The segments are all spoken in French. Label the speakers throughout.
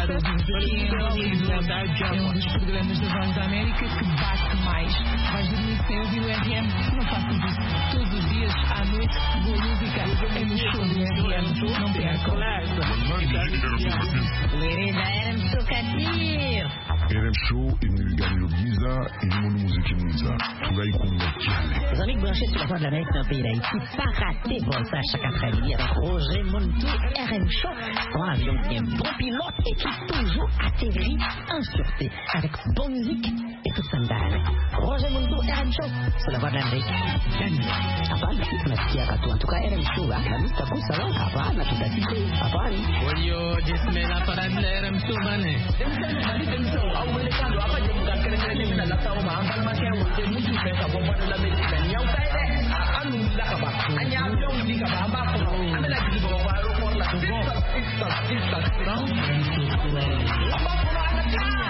Speaker 1: obrigado, ouvintes. Aqui em Hollywood é um dos programas da Voz da América que bate mais. Vais dormir sem ouvir o RM? Não faças isso. Todos os dias, à noite, boa música é no show do RM. Não percam.
Speaker 2: RM Show
Speaker 3: RM Show iniliganiro bwiza irimo n'umuziki mwiza turayikunda cyane.
Speaker 2: Les amis branchés sur la Voix de l'Amérique d'un pays d'Haïti, pas rater ça chaque après-midi avec Roger Montou, RM Show, un avion qui est un bon pilote et qui toujours atterrit en sûreté avec bonne musique et tout ça me donne. Roger Montou, RM Show, sur la Voix de l'Amérique. Hapana, tunasikia katu en tout cas RM Show, la lista kusala, hapana, tutasikia, hapana.
Speaker 4: Oyo, jismela para RM Show bane.
Speaker 5: Apa je bukan kena-kena ni nak tahu mah angkat macam dia muncul pesta bomba dalam Amerika ni yang saya anu dah kabar hanya jom di kabar apa anda lagi di bawah baru korla kita apa pula anaknya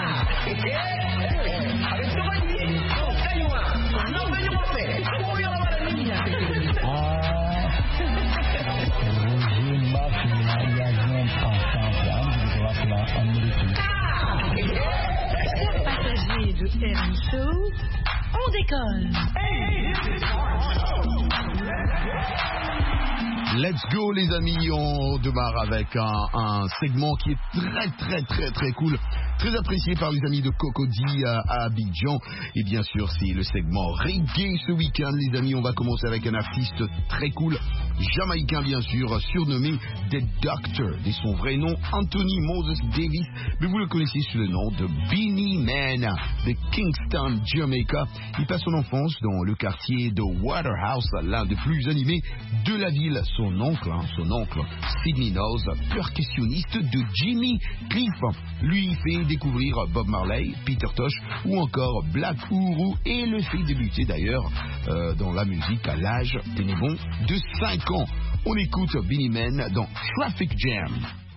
Speaker 5: itu lagi kayu ah anda banyak apa kamu yang ada ni ya
Speaker 1: Passagers de RM Show, on décolle.
Speaker 6: Let's go les amis, on démarre avec un segment qui est très cool, très apprécié par les amis de Cocody à Abidjan. Et bien sûr c'est le segment reggae ce week-end les amis. On va commencer avec un artiste très cool, jamaïcain bien sûr, surnommé The Doctor, et son vrai nom Anthony Moses Davis, mais vous le connaissez sous le nom de Beenie Man de Kingston, Jamaica. Il passe son enfance dans le quartier de Waterhouse, l'un des plus animés de la ville. Son oncle, Sidney Knowles, percussionniste de Jimmy Cliff, lui fait découvrir Bob Marley, Peter Tosh ou encore Black Uhuru et le fait débuter d'ailleurs dans la musique à l'âge, tenez-bon, de 5 ans. On écoute Beenie Man dans Traffic Jam.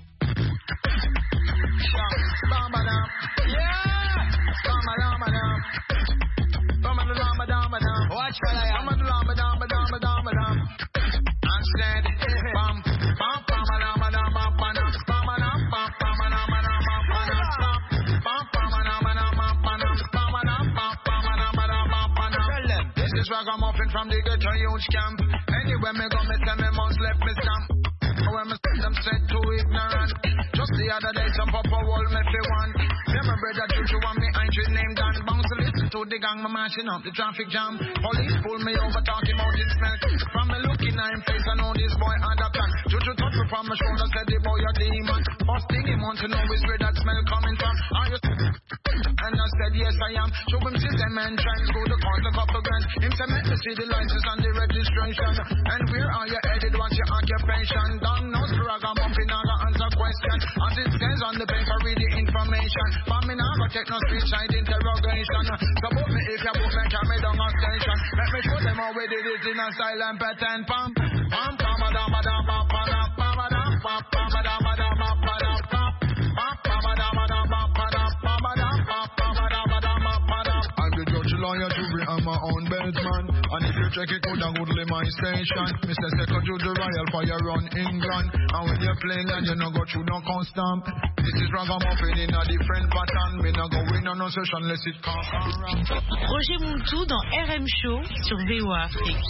Speaker 7: Ragamuffin from the ghetto huge camp. Anywhere me go, me say me must left me stamp. When me see them said too ignorant. Just the other day, some papa wall me fi one. Yeah, my brother Juju and me entry name Dan. Bounce to listen to the gang, me mashing up the traffic jam. Police pull me over, talking about his smell. From me looking at him face, I know this boy had a plan. Juju touch me from my shoulder, said the boy a demon. First thing he want to know is where that smell coming from. Are you? And I said yes I am. Show him system and try and go to court a couple grand. Him say make me see the license and the registration. And where are you headed? What's your occupation? Don't know ragamuffin, I got answer question. As it says on the paper, read the information. For me now, go take no street side interrogation. So book me if you book me, carry down a station. Let me show them how we did it in a silent pattern. Pam, pam, pam, pam, pam, pam, pam, pam, pam, pam, lawyer to be on my own bedman. And if you check it out, goodly my station. Mr. Second Juju Royal for your run England. And when you play land, you no go through no constant. This is ragamuffin in a different pattern. Me no go win on no session unless it can't run.
Speaker 1: Roger Montou dans RM Show sur VOA Afrique.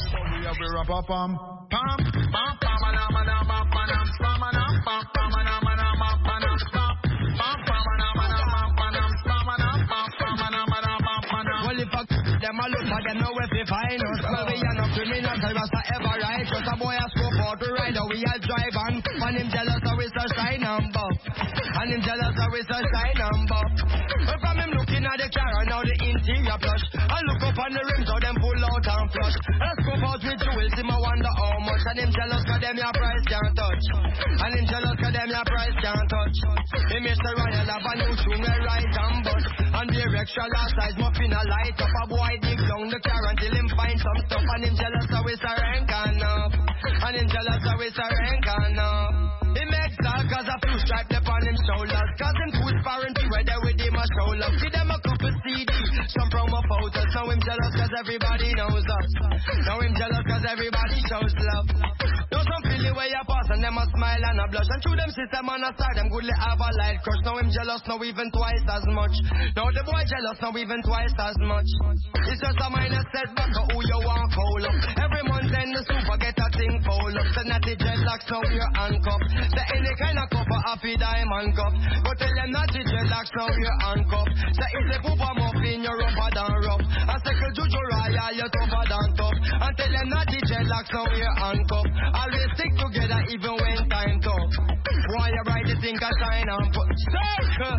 Speaker 7: Them a look for them know if they find us. Well, we are no criminal, cause Rasta ever right. Just a boy a scope out to ride, we a drive on. And him jealous, so we so shine and buff. And him jealous, so we so shine and buff. But from him looking at the car, and now the interior plush. I look up on the rims, so them pull out and flush. I scope out with jewels, him I wonder how much. And him jealous, cause them your price can't touch. And him jealous, cause them your price can't touch. Him Mr. Royal have a new shoe, me right and butt. And the extra large size muffin a light up. A boy dig down the car until him find some stuff. And him jealous how it's a rank enough. And him jealous how it's a rank enough. He makes that cause a few stripes upon him shoulders. Cause him too foreign to where they with him a show love. See them a couple CD, some promo photos. Now him jealous cause everybody knows us. Now him jealous cause everybody shows love. Know some Philly where you pass and them a
Speaker 8: smile and a blush. And through them system on a side, them goodly have a light crush. Now him jealous, now even twice as much. Now the boy jealous, now even twice as much. It's just a minor setback of who you want call up. Every month then the super get a thing fold up. Say natty dreadlocks, now you're handcuffed. Say any kind of cup a happy diamond cup. Go tell them natty dreadlocks, now you're handcuffed. Say if they poop a muffin, you're rougher than rough. And say Juju Royal, you're tougher than tough. And tell them natty dreadlocks, now you're handcuffed. Always stick together even when time tough. Why you write the thing I shine and put circle.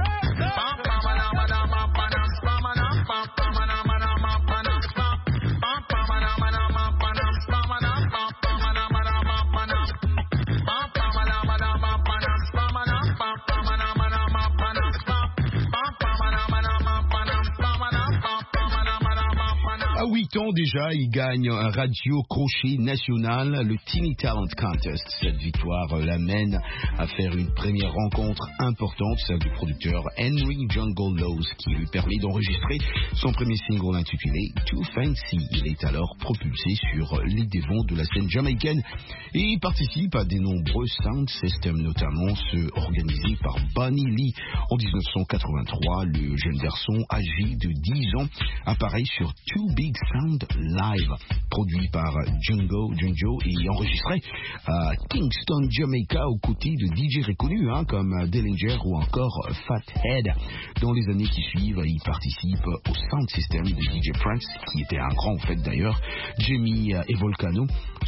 Speaker 6: À 8 ans déjà, il gagne un radio crochet national, le Teeny Talent Contest. Cette victoire l'amène à faire une première rencontre importante, celle du producteur Henry Jungle Laws, qui lui permet d'enregistrer son premier single intitulé Too Fancy. Il est alors propulsé sur les devants de la scène jamaïcaine et il participe à de nombreux sound systems, notamment ceux organisés par Bunny Lee. En 1983, le jeune garçon âgé de 10 ans apparaît sur Too Big Sound Live, produit par Junjo et enregistré à Kingston, Jamaica, aux côtés de DJ reconnus comme Dillinger ou encore Fathead. Dans les années qui suivent, il participe au sound system de DJ Prince, qui était un grand en fait d'ailleurs. Jamie et Volcano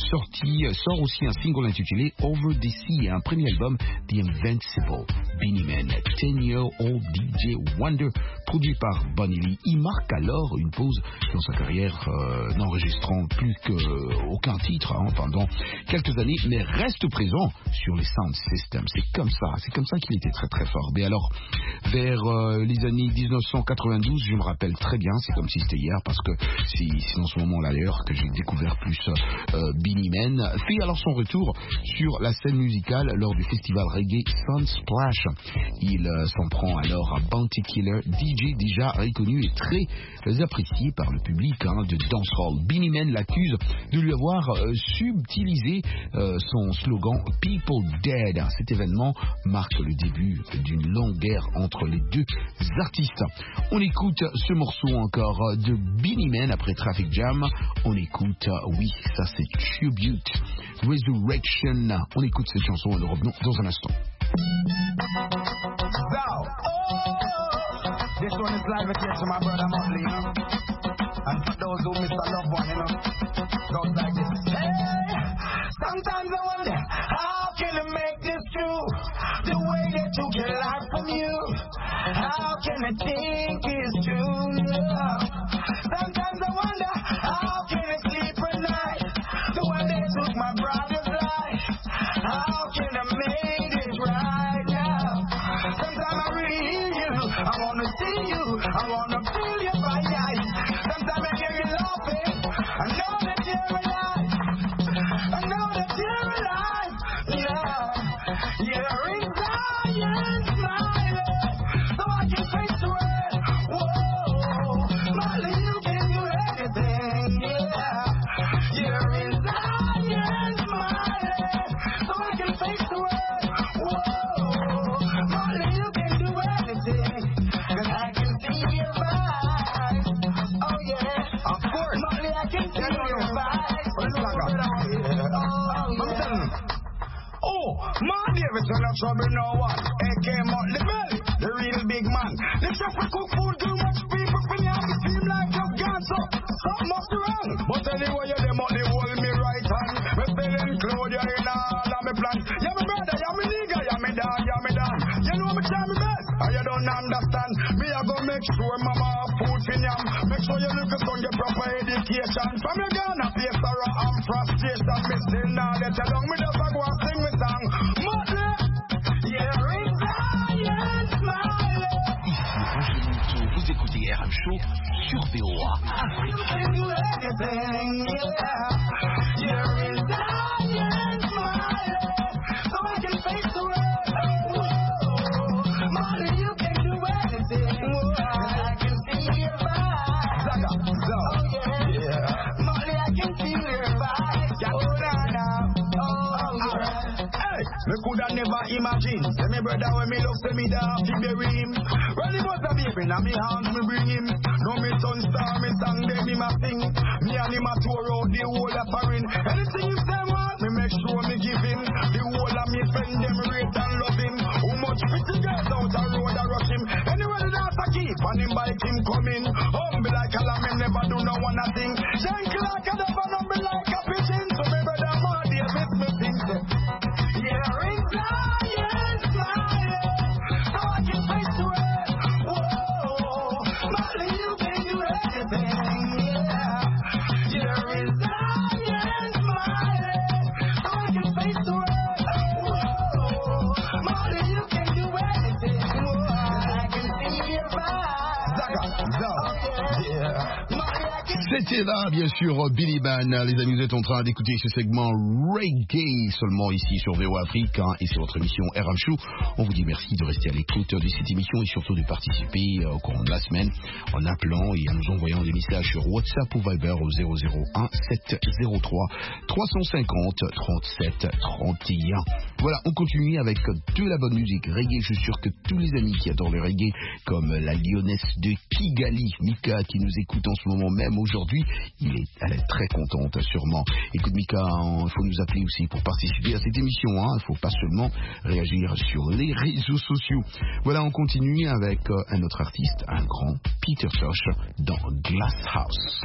Speaker 6: sort aussi un single intitulé Over the Sea et un premier album The Invincible. Beenie Man, 10-year-old DJ Wonder, produit par Bunny Lee. Il marque alors une pause dans sa carrière, n'enregistrant plus qu'aucun titre pendant quelques années, mais reste présent sur les sound systems. C'est comme ça qu'il était très très fort. Mais alors, vers les années 1992, je me rappelle très bien, c'est comme si c'était hier, parce que c'est dans ce moment-là d'ailleurs que j'ai découvert plus Beenie Man, fait alors son retour sur la scène musicale lors du festival reggae Sunsplash. Il s'en prend alors à Bounty Killer, DJ déjà reconnu et très apprécié par le public de dancehall. Beenie Man l'accuse de lui avoir subtilisé son slogan People Dead. Cet événement marque le début d'une longue guerre entre les deux artistes. On écoute ce morceau encore de Beenie Man après Traffic Jam. On écoute, oui, ça c'est Tribute Resurrection. On écoute cette chanson et nous revenons dans un instant.
Speaker 9: This one is live here to my brother Motley, you know. And for those who miss a loved one, you know, goes like this. Hey, sometimes I wonder, how can I make this true? The way they took your life from you. How can I think it's true? Sometimes I wonder, how can I sleep at night? The way they took my brother's life. How can I make it right now? Sometimes I really hear you. I wanna see you. I wanna feel you by eyes. Sometimes I hear you laughing. I know that you're alive. I know that you're alive. Yeah, you're in Zion smiling, so I can face the world. Whoa, Molly, you can do anything. Yeah, you're in Zion smiling, so I can face the world. Whoa, Molly, you can do anything. 'Cause I can see your eyes. Oh yeah, of course. Molly, I can see your eyes. Oh, my Davidson, no trouble, no one. AK Motley Belly, the real big man. The chef will cook food, too much people, when you have to seem like you've gone so. Something must be wrong. But anyway, you them Motley hold me right hand. Me still include you in all of me plans. You're my brother, you're my nigga, you're my dog, you're my dad. You know me try my best, and you don't understand. Me I go make sure mama have food for yam. Make sure you look at on your proper education. From your Ghana, place sorrow and frustration. Me still now let you down. Me just a go and sing me song. Motley, you're in Zion smiling.
Speaker 6: Ici vous écoutez RM Show sur VOA.
Speaker 9: You can do anything, yeah. You're in Zion smiling, so I can face the world. Whoa, Molly, you can do anything. I can see your vibes. Oh yeah, Molly, I can feel your vibes. Oh na na, oh yeah.
Speaker 5: Hey, me
Speaker 9: imagine. Say me brother when me love, say me da fi bury him. When he was a baby, now me hands me bring him. Now me son star, me song them him a sing. Me and him a tour out the whole of foreign. Anything him say want, me make sure me give him. The whole of me friend them rate and love him. How much pretty girls out the road a rush him. Anywhere the dance a keep, and him bike him coming. Humble like a lamb, him never do no one a thing. Gentle like a dove and humble like a pigeon. So me brother man, they miss me things. Yeah, ring flying, flying. So I can face the way. Whoa, Molly, you can do anything. Yeah, yeah, ring flying, flying. So I can face the way. Whoa, Molly, you can do anything. Whoa, I can see your vibe. Zaga, yeah.
Speaker 6: C'était là, bien sûr, Billy Ban. Les amis, vous êtes en train d'écouter ce segment reggae seulement ici sur VO Afrique et sur votre émission RM Show. On vous dit merci de rester à l'écoute de cette émission et surtout de participer au courant de la semaine en appelant et en nous envoyant des messages sur WhatsApp ou Viber au 001 703 350 37 31. Voilà, on continue avec de la bonne musique reggae. Je suis sûr que tous les amis qui adorent le reggae, comme la lyonnaise de Kigali, Mika, qui nous écoute en ce moment même aujourd'hui, elle est très contente sûrement. Écoute Mika, il faut nous appeler aussi pour participer à cette émission. Il ne faut pas seulement réagir sur les réseaux sociaux. Voilà, on continue avec un autre artiste, un grand Peter Tosh dans Glass House.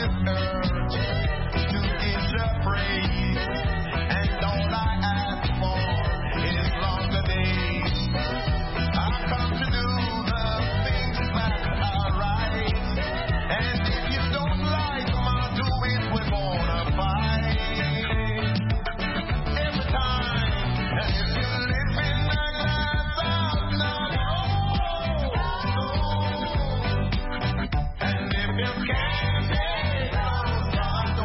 Speaker 9: earth to give the praise. And all I ask for is longer days. I've come to do the things that are right. And if you don't like them, I'll do it with bona fide. Every time, and if you're living a life of love, and if you can't take those thoughts,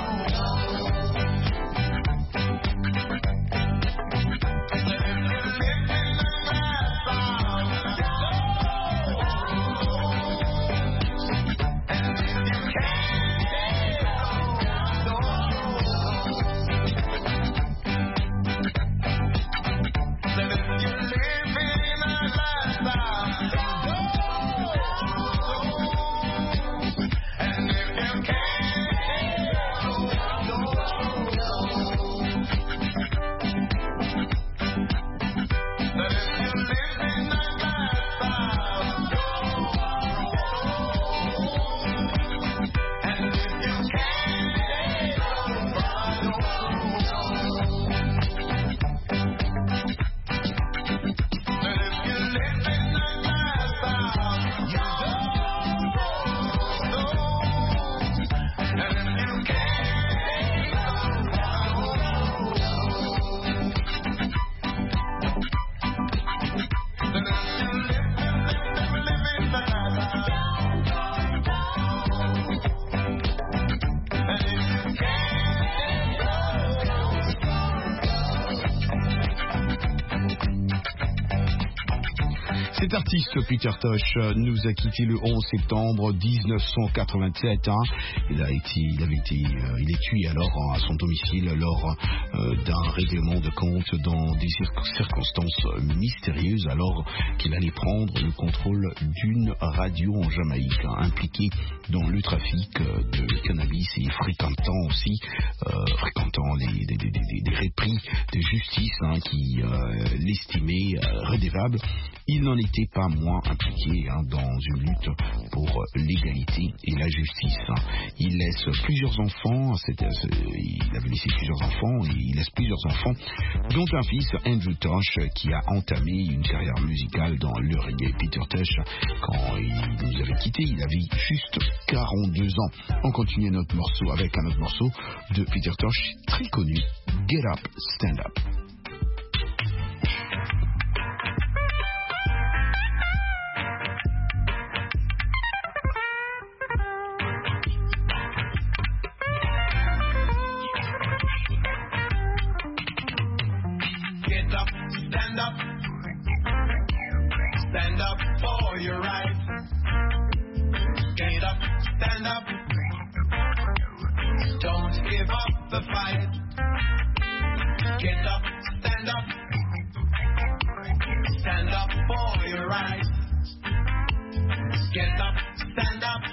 Speaker 6: Cet artiste, Peter Tosh, nous a quitté le 11 septembre 1987. Il est tué alors à son domicile lors d'un règlement de compte dans des circonstances mystérieuses, alors qu'il allait prendre le contrôle d'une radio en Jamaïque, impliqué dans le trafic de cannabis et fréquentant des répris de justice qui l'estimaient redevable. Il n'en était pas moins impliqué dans une lutte pour l'égalité et la justice. Il laisse plusieurs enfants, il avait laissé plusieurs enfants et il laisse plusieurs enfants, dont un fils, Andrew Tosh, qui a entamé une carrière musicale dans le reggae. Peter Tosh, quand il nous avait quittés, il avait juste 42 ans. On continue notre morceau avec un autre morceau de Peter Tosh, très connu, Get Up, Stand Up.
Speaker 9: Stand up, stand up for your rights. Get up, stand up. Don't give up the fight. Get up, stand up. Stand up for your rights. Get up, stand up.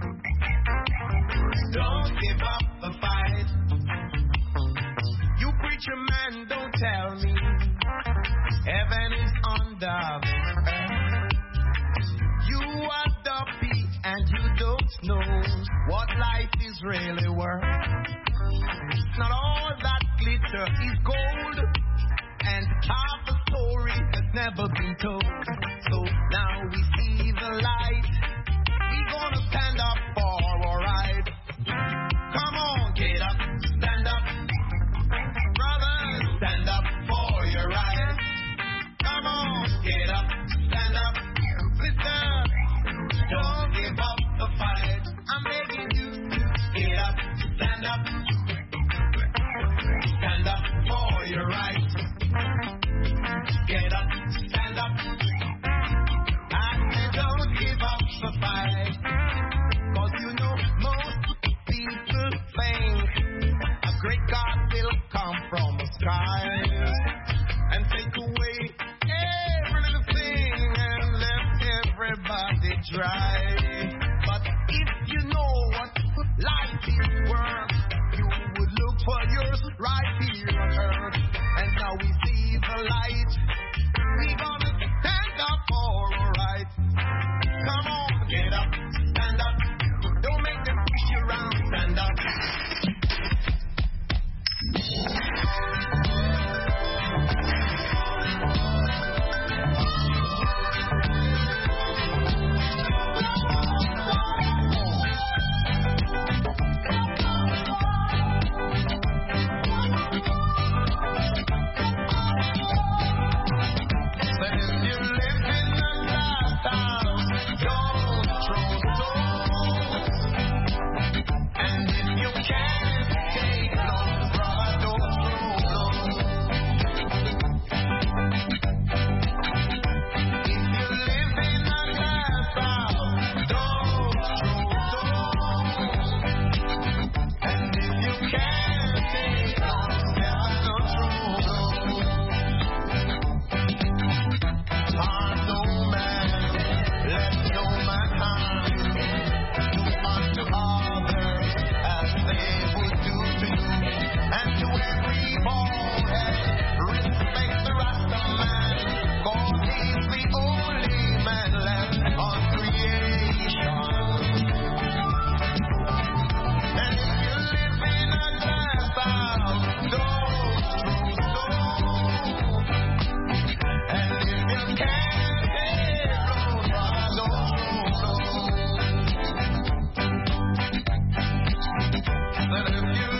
Speaker 9: Don't give up the fight. You preacher man, don't tell me heaven is under the earth. You are dopey and you don't know what life is really worth. Not all that glitter is gold, and half the story has never been told. So now we see the light. We gonna stand up for our right. Come on, get up, stand up. Brothers, stand up for your right. Come on, get up, stand up. Sister, don't give up the fight. I'm begging you, get up, stand up. Stand up for your right. Get up, stand up. And don't give up the fight. 'Cause you know most people think a great God will come from the skies and take away every little thing and left everybody dry. But if you know what life is worth, you would look for yours right here on earth. And now we see the light. We gonna stand up for our right. Come on, get up, stand up. Don't make them push you around.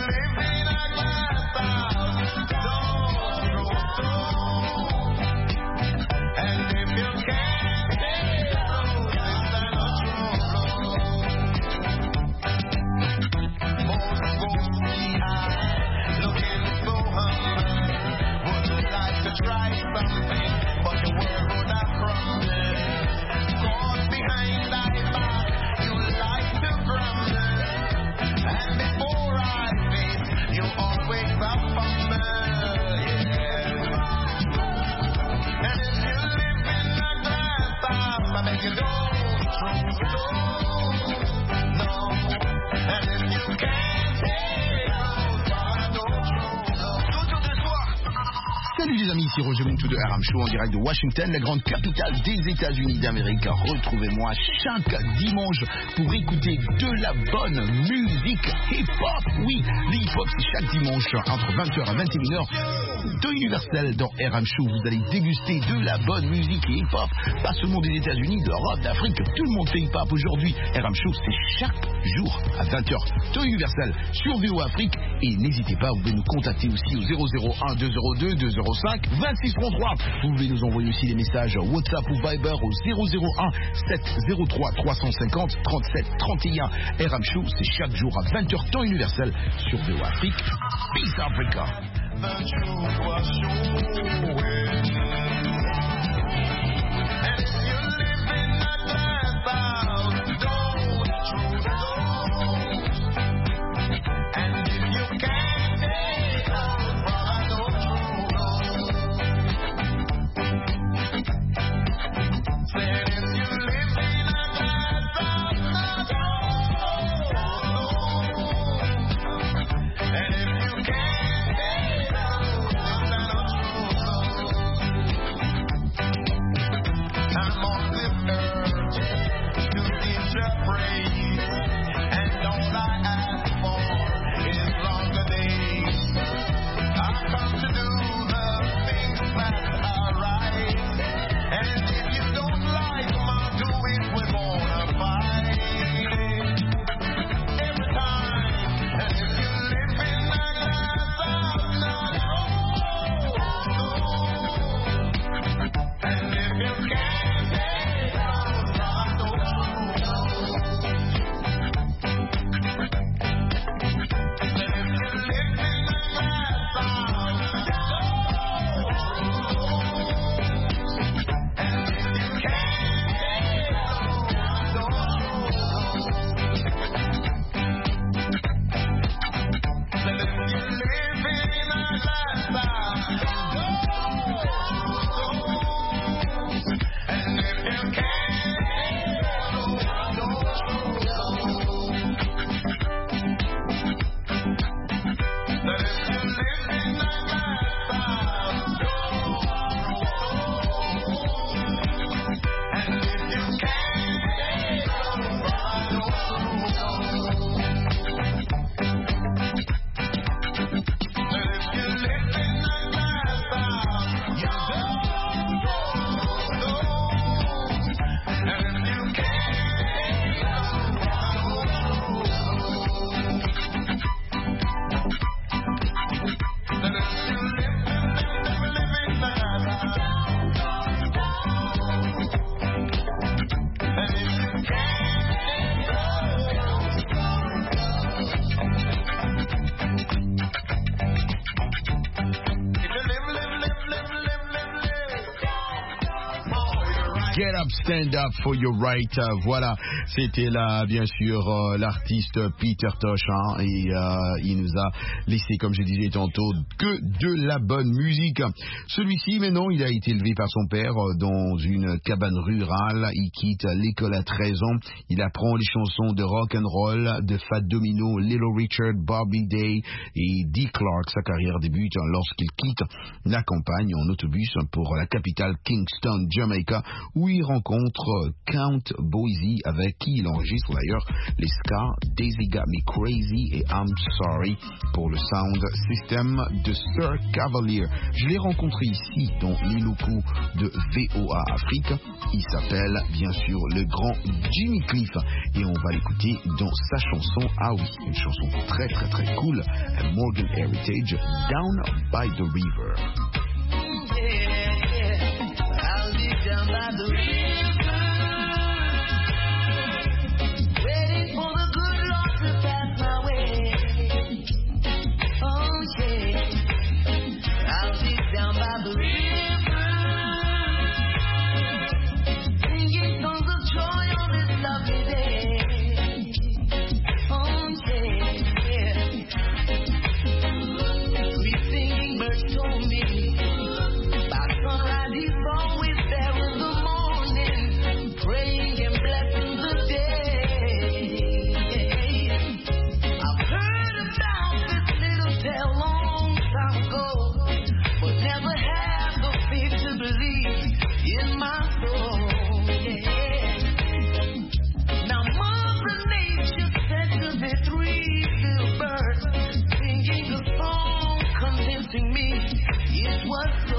Speaker 6: Salut les amis, ici Roger Montou de RM Show en direct de Washington, la grande capitale des États-Unis d'Amérique. Retrouvez-moi chaque dimanche pour écouter de la bonne musique hip-hop. Oui, le hip-hop c'est chaque dimanche entre 20h et 21h de Universel dans RM Show. Vous allez déguster de la bonne musique hip-hop, pas seulement des États-Unis, d'Europe, d'Afrique, tout le monde fait hip-hop aujourd'hui. RM Show c'est chaque jour à 20h de Universel sur VO Afrique. Et n'hésitez pas, vous pouvez nous contacter aussi au 001 202 205 2633. Vous pouvez nous envoyer aussi des messages WhatsApp ou Viber au 001 703 350 37 31. RM Show, c'est chaque jour à 20h temps universel sur VO Afrique. Peace Africa. Get up, stand up for your right. Voilà, c'était là, bien sûr, l'artiste Peter Tosh. Hein, et il nous a laissé, comme je disais tantôt, que de la bonne musique. Celui-ci, maintenant, il a été élevé par son père dans une cabane rurale. Il quitte l'école à 13 ans. Il apprend les chansons de rock and roll de Fat Domino, Little Richard, Bobby Day et Dee Clark. Sa carrière débute lorsqu'il quitte la campagne en autobus pour la capitale Kingston, Jamaica, où où il rencontre Count Boise, avec qui il enregistre d'ailleurs les ska Daisy Got Me Crazy et I'm Sorry pour le sound system de Sir Cavalier. Je l'ai rencontré ici dans l'Iluku de VOA Afrique. Il s'appelle bien sûr le grand Jimmy Cliff et on va l'écouter dans sa chanson, ah oui, une chanson très très très cool, Morgan Heritage, Down by the River.
Speaker 10: I'll be down by the river, waiting for the good Lord to pass my way. Oh yeah, I'll be down by the river, singing songs of joy on this lovely day. Oh yeah, sweet singing birds told me. He's always there in the morning, praying and blessing the day. I've heard about this little tale long time ago, but never had the faith to believe in my soul. Now Mother Nature sent to me 3 little birds, singing a song, convincing me it was so.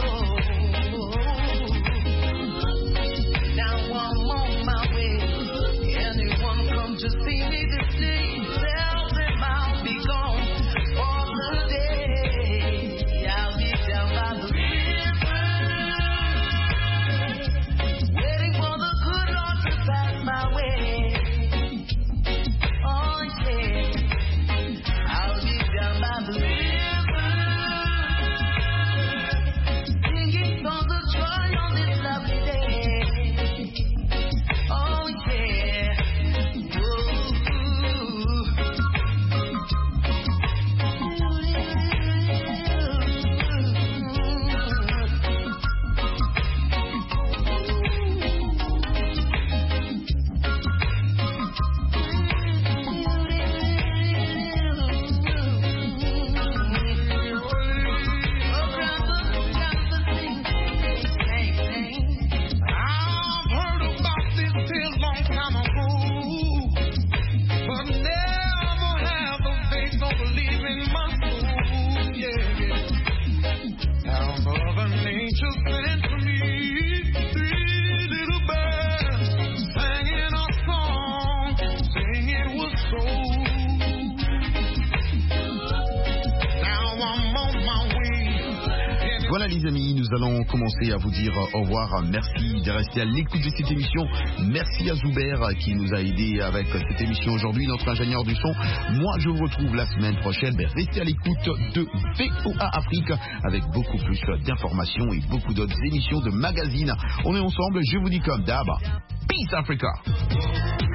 Speaker 10: To see me this day, tell them I'll be gone for the day. I'll be down by the river, waiting for the good Lord to pass my way. Oh yeah, I'll be down by the river, singing songs of joy on this lovely day. Oh yeah.
Speaker 6: Voilà les amis, nous allons commencer à vous dire au revoir. Merci de rester à l'écoute de cette émission. Merci à Zuber qui nous a aidé avec cette émission aujourd'hui, notre ingénieur du son. Moi je vous retrouve la semaine prochaine. Restez à l'écoute de VOA Afrique avec beaucoup plus d'informations et beaucoup d'autres émissions de magazines. On est ensemble, je vous dis comme d'hab, Peace Africa.